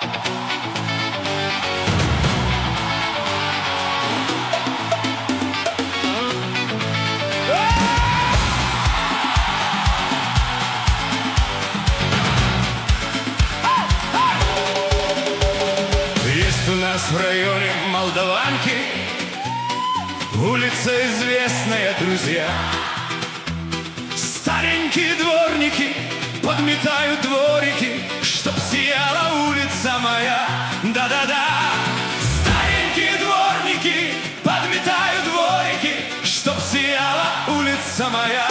У нас в районе Молдаванки улица известная, друзья. Старенькие дворники подметают дворики, чтоб сияла улица моя. Да-да-да. Старенькие дворники подметают дворики, чтоб сияла улица моя.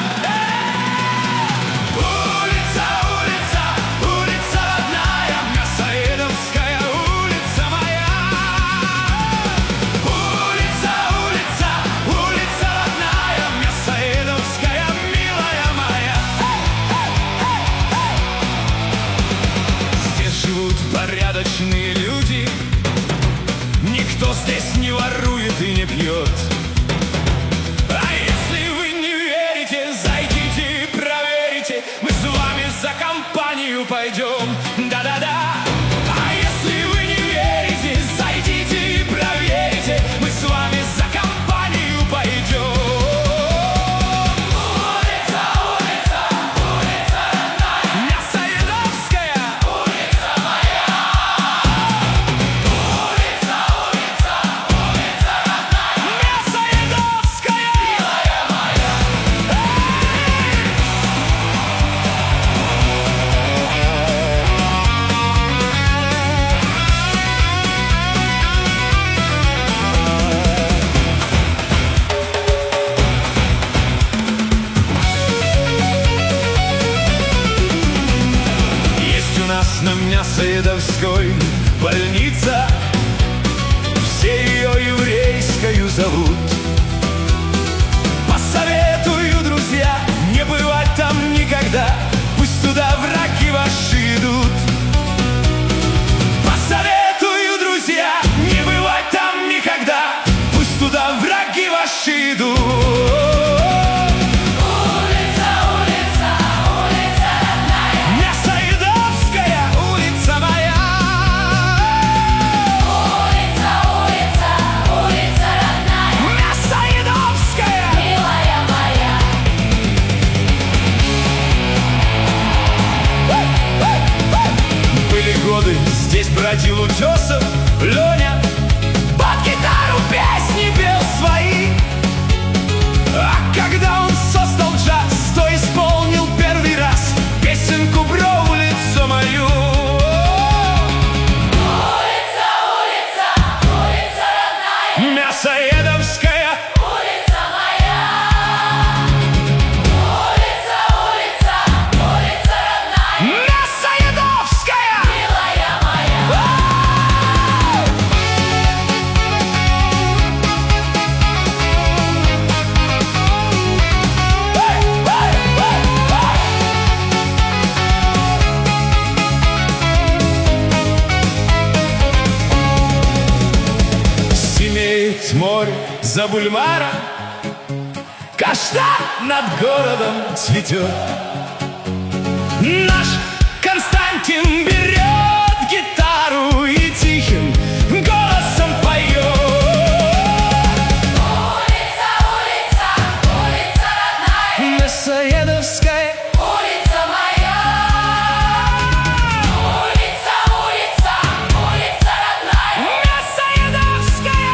Порядочные люди, никто здесь не ворует и не пьет. А если вы не верите, зайдите и проверите, мы с вами за компанию пойдем. Да-да-да. А если вы не верите, зайдите и проверите, мы с вами за компанию пойдем. На Мясоедовской больница, все ее еврейскою зовут. Посоветую, друзья, не бывать там никогда, пусть туда враги ваши идут. Посоветую, друзья, не бывать там никогда, пусть туда враги ваши идут. Здесь бродил Утесов Леня, под гитару песни пел свои. А когда он создал джаз, то исполнил первый раз песенку про улицу мою. Улица, улица, улица родная, Мясоедовская улица моя. Улица, улица, улица родная, Мясоедовская. Море за бульваром, каштан над городом цветет. Наш Константин берет гитару и тихим голосом поет. Улица, улица, улица родная, Мясоедовская улица моя. Улица, улица, улица родная, Мясоедовская.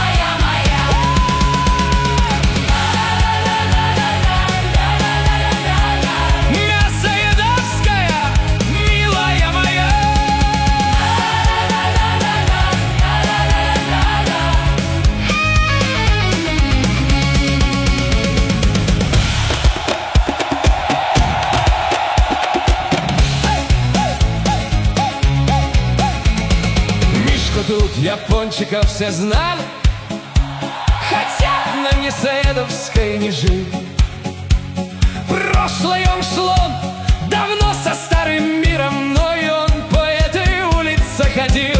Тут Япончиков все знали, хотя на Мясоедовской не жили. Прошлое он шло давно со старым миром, но и он по этой улице ходил.